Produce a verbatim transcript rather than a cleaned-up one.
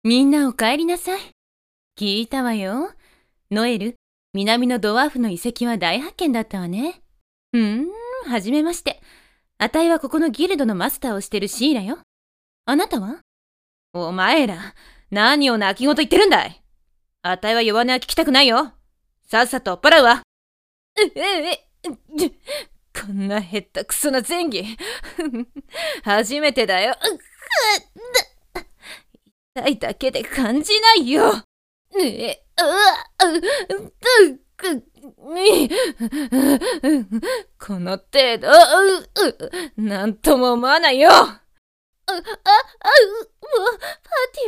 みんなお帰りなさい。聞いたわよ。ノエル、南のドワーフの遺跡は大発見だったわね。うーん、はじめまして。あたいはここのギルドのマスターをしてるシーラよ。あなたは？お前ら、何を泣き言言ってるんだい。あたいは弱音は聞きたくないよ。さっさと追っ払うわ。え、え、え、こんなへったくそな前戯。初めてだよ。痛いだけで感じないよ。え、うわ、う、う、く、み、この程度、う、う、なんとも思わないよ。あ、あ、あ、う、もう、パーテ